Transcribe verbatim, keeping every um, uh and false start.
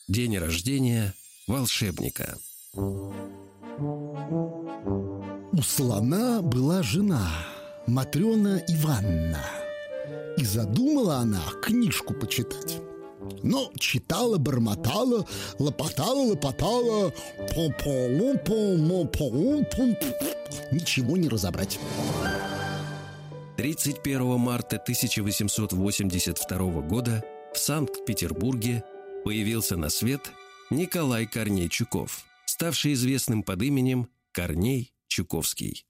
День рождения волшебника. У слона была жена, Матрена Ивановна. И задумала она книжку почитать. Но читала, бормотала, лопотала, лопотала, ничего не разобрать. тридцать первого марта тысяча восемьсот восемьдесят второго года в Санкт-Петербурге появился на свет Николай Корней Чуков, ставший известным под именем Корней Чуковский.